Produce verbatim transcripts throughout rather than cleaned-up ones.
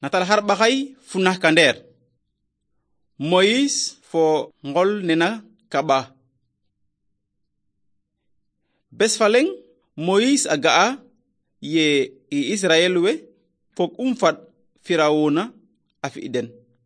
natal har bakay funah kander. Moïse fo ngol nena kaba. Bes faleng Moïse agaa ye i Israel we fok umfat Firawuna afi iden.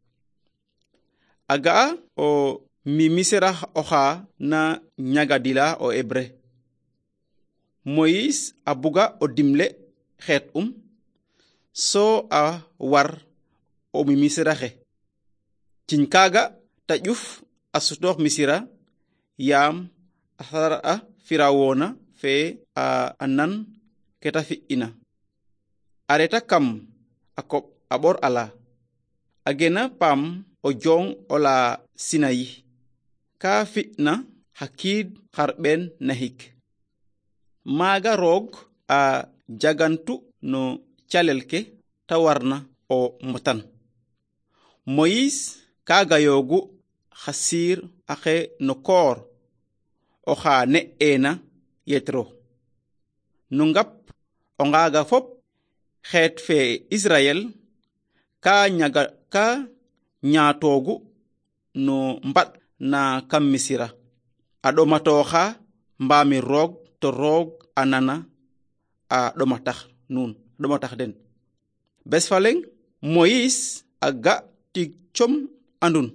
Agaa o mi misera oha na nyagadila o ebre. Moïse abuga o dimle xeet um so a war o mi misera xe. Cin kaga ta ƴuf a sutoox misira yaam a sara a Firawuna fe a anan keta fi ina. Areta kam a koɓ a ɓor ala. Agena pam o jong ola Sinayi. Ka fi na hakid harben nahik. Maga roog a jagantu no calelke ta warna o motan. Moïse kaga yogu khasir ake no koor o xa ne ena yetro. Nungap ongaga fop xeet fe Israel ka nyaga ka nyatogu no mbat na kam misira. Adomatoxa mbami roog to roog anana a domatax nun domatax den. Bes faleng Moïse aga tig chom andun.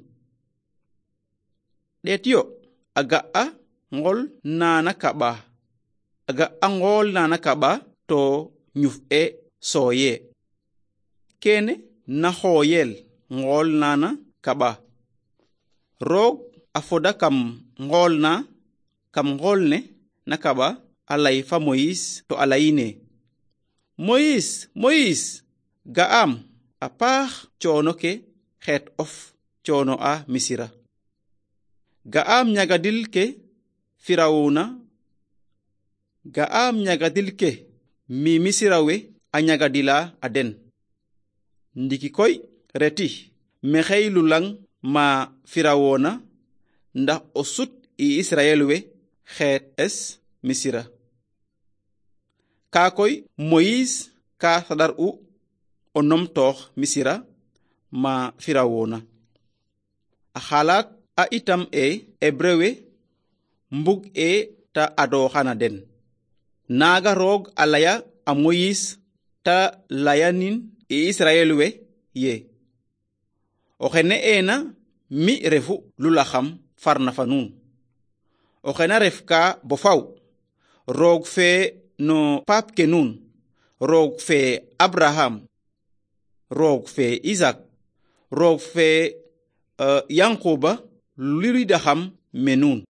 Detio aga a ngol nana kaba. Aga a ngol nana kaba to nyuf e soye. Kene na hoyel ngol nana kaba. Roog afoda kam ngol na kam ngol ne na kaba alay fa Moïse to alayine. Moïse, Moïse, gaam a paax coono ke xeet of coono a misira. Gaam nyagadil ke Firawuna. Gaam nyagadil ke mi misira we a nyagadila aden. Ndiki koy reti mexey lulang ma Firawuna ndax o sut i Israel we xeet es misira. Ka koy Moïse ka sadar u o nom toox misira ma Firawuna. A xalaat a itam e ebrewe mbug e ta ado xana den. Naga roog alaya a Moïse ta layanin i Israel we ye. Oxene ena mi refu lulaxam farna fa nun. Oxena ref ka bo faw. Roog fe no pap ke nun. Roog fe Abraham. Roog fe Isaac. Roog fe uh, Yankuba luri daxam menun.